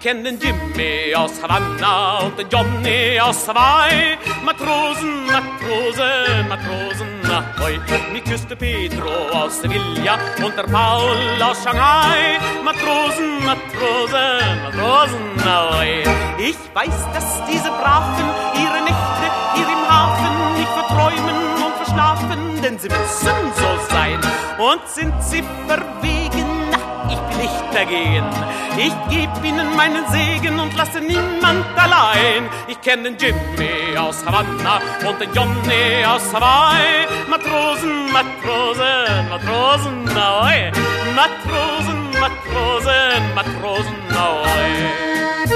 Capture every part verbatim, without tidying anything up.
kenn den Jimmy aus Havanna und den Johnny aus Hawaii. Matrosen, Matrosen, Matrosen, ahoi. Mich küsste Pedro aus Sevilla und der Paul aus Shanghai. Matrosen, Matrosen, Matrosen, ahoi. Ich weiß, dass diese Braven ihre Nächte hier im Hafen nicht verträumen und verschlafen, denn sie müssen so sein. Und sind sie verwegen, na, ich bin nicht dagegen. Ich geb ihnen meinen Segen und lasse niemand allein. Ich kenn den Jimmy aus Havanna und den Johnny aus Hawaii. Matrosen, Matrosen, Matrosen, ahoi. Matrosen, Matrosen, Matrosen, ahoi.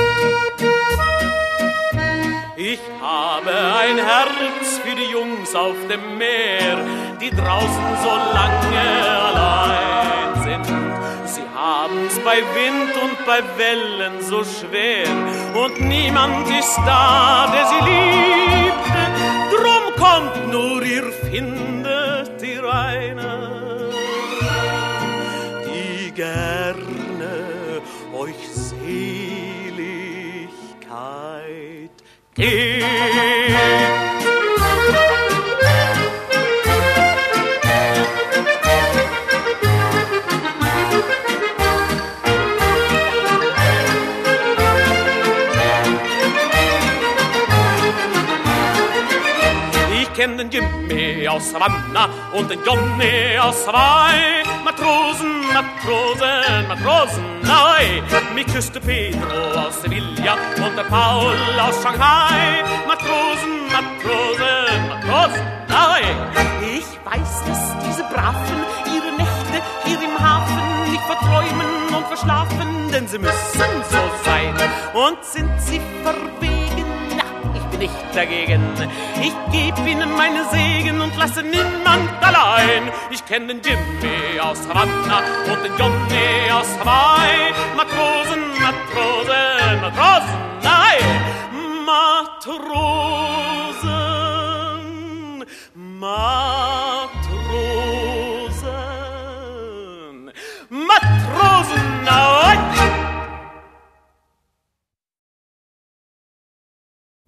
Ich habe ein Herz für die Jungs auf dem Meer, die draußen so lange allein sind. Sie haben's bei Wind und bei Wellen so schwer und niemand ist da, der sie liebt. Drum kommt nur, ihr findet ihr eine, die gerne euch Seligkeit gibt. Ich kenn den Jimmy aus Havanna und den Johnny aus Hawaii. Matrosen, Matrosen, Matrosen, ahoi. Mich küsste Pedro aus Sevilla und der Paul aus Shanghai. Matrosen, Matrosen, Matrosen, ahoi. Ich weiß, dass diese Braven ihre Nächte hier im Hafen nicht verträumen und verschlafen, denn sie müssen so sein. Und sind sie verwegen, na, ich bin nicht dagegen. Ich geb ihnen meine Segen und lasse niemand allein. Ich kenn den Jimmy aus Havanna und den Johnny aus Hawaii. Matrosen, Matrosen, Matrosen, nein, Matrosen, Matrosen.